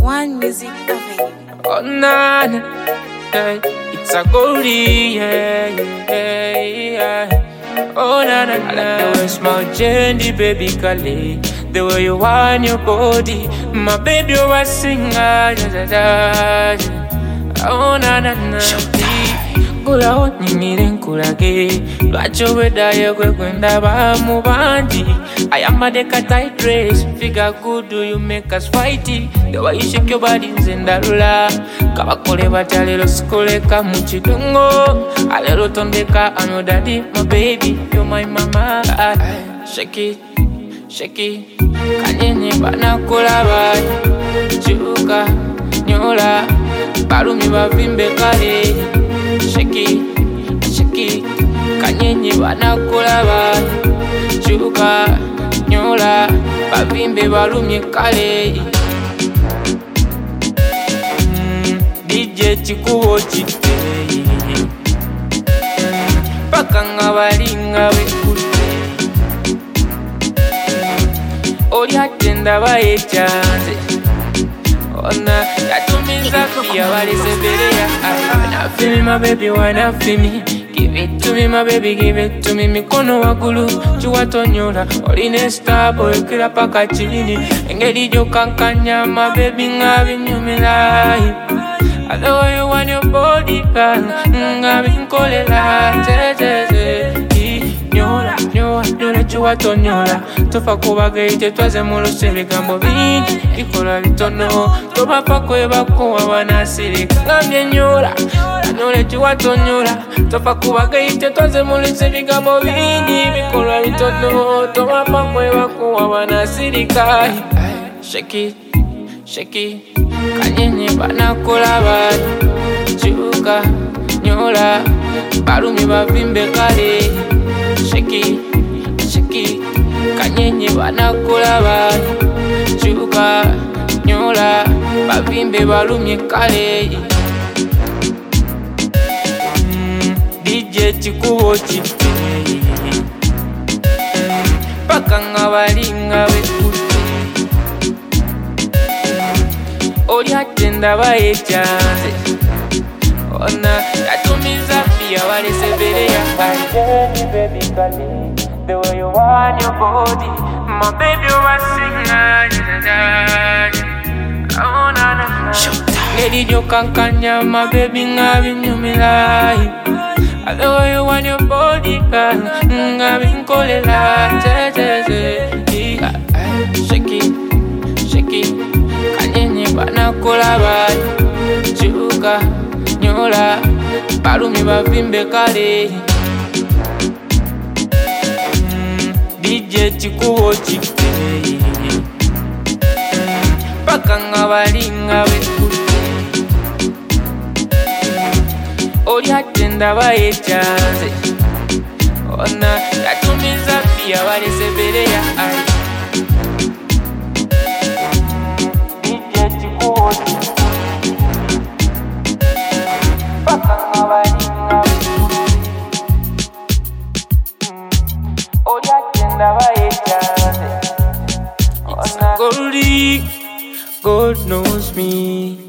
One Music Cafe. Oh na na, yeah, it's a goldie, yeah, yeah, yeah. Oh na na, I like the way small Jenny, baby, Kali. The way you want your body, my baby, you're a singer. Oh na na na, kula onyimire nkulage lwacho wedayo kwe kwenda ba mu bandi. I am a deca tight dress, figure good, do you make us fighty? The way you shake your body nzendarula kabakole batalero sikoleka mu kidungo alero tondeka ano daddy my baby you're my mama. Shake it, shake it, kanyenye banakola bayi chuka nyola balumi bavimbe kale. Shake it, shake it, kanyenye banakola bayi chuka nyola bavimbe balumye kale. DJ chikubo chite paka ngabalinga bekute oli atenda bayechanze ona yatumiza pia waliseberea. Wanna feel me my baby, wanna feel me, give it to me my baby, give it to me. Mikono wagulu chuwatonyola oline star boy kila paka chini engedi jo kankanya my baby ngabinyumila. I know you want your body, girl. Ngabinkolela, nyola, nyola, nyola, chuwato nyola. Tofa kuba geite twaze mulose bigambo bingi bikola bitono. Toba pako ebako abanasirika ngambye nyola, nyola, chuwato nyola. Tofa kuba geite twaze mulose bigambo bingi bikola bitono. Toba pako ebako abanasirika. Shake it, shake it, kanyenye banakola bayi chuka nyola balumi bavimbe kale. Shake it, shake it, kanyenye banakola bayi chuka nyola bavimbe balumye kale. DJ chikubo chite paka ngabalinga bekute oli atenda bayechanze ona yatumiza pia waliseberea. Baby, Kali, the way you want your body, my baby, you a singer. Oh na na na, lady jo kankanya my baby ngabinyumila. The way you want your body, girl, ngabinkolela. Shake it, shake it, kanyenye banakola bayi chuka nyola balumi bavimbe kale. DJ chikubo chite paka ngabalinga bekute oli atenda bayechanze ona yatumiza pia waliseberea. It's goldie, God knows me.